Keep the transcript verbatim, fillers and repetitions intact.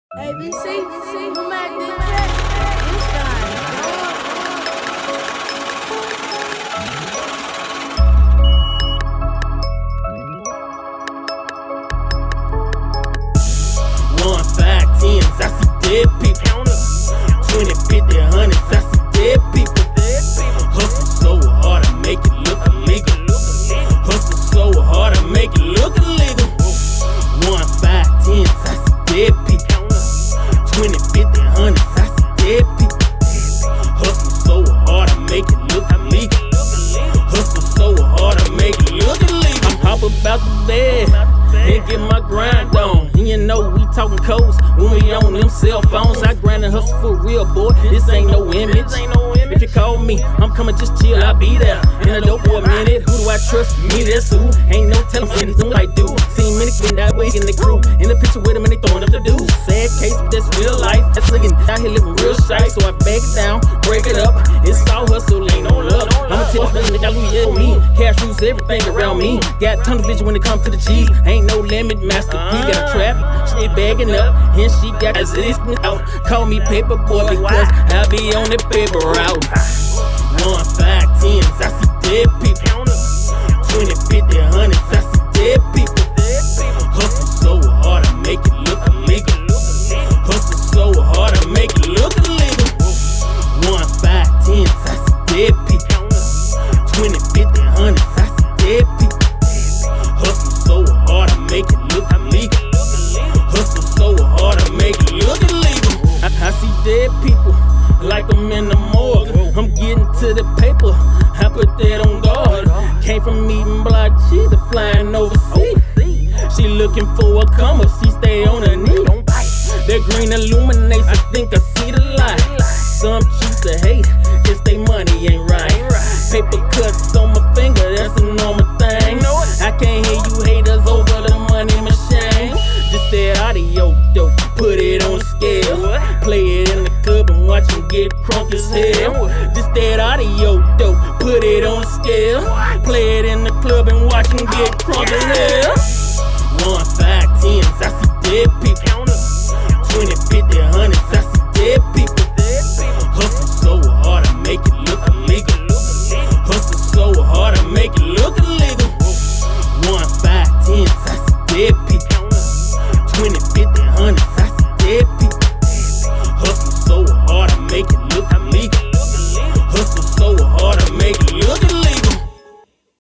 A B C, who made this track? This guy. One, five, tens, I see dead people. Twenty, fifty, hundreds, I see dead people. Hustle so hard to make it look illegal. Hustle so hard to make it look illegal. One, five, tens, I see dead people. Twenty, fifty, hundreds, I see dead people. Hustle so hard to make it look illegal. Hustle so hard to make it look illegal. I'm hopping about the bed and get my grind on. And you know we talking codes when we on them cell phones. I grind and hustle for real, boy. This ain't no image. If you call me, I'm coming, just chill, I'll be there. In a dope for a minute. Who do I trust? Me, that's who. Ain't no telling anything what I do. Seen many been that way in the crew. In the picture with them and they throwing up the dudes. Sad case, but that's real life. That's looking out here living real shy. So I back it down, break it up. It's all hustle, ain't no love. I'ma tell you, nigga, Louis yeah, me. Cash rules everything around me. Got ton of vision when it comes to the cheese. Ain't no limit, Master P got a trap. She bagging up, and she got as it out. Call me paper boy because I be on the paper route. One, five, tens, I see dead people. Twenty, fifty, hundreds, I see dead people. Hustle so hard to make it look illegal. Hustle so hard to make it look illegal. One, five, tens, I see dead people. Twenty, fifty, hundreds, I see dead people. Hustle so hard to make it look illegal. Hustle so hard to make it look illegal. I, I see dead people like I'm in the morgue. I'm getting to the paper, I put that on guard. Came from meeting Block G to flying overseas. She looking for a come up, she stay on her knee. That green illuminates, I think I see the light. Some choose to hate, just they money ain't right. Paper cuts on my finger, that's a normal thing. I can't hear you haters over the money machine. Just that audio dope, put it on the scale. Play it in the club and watch them get crunk as hell. Just that audio dope, put it on the scale. Play it in the club and watch them get crunk as hell.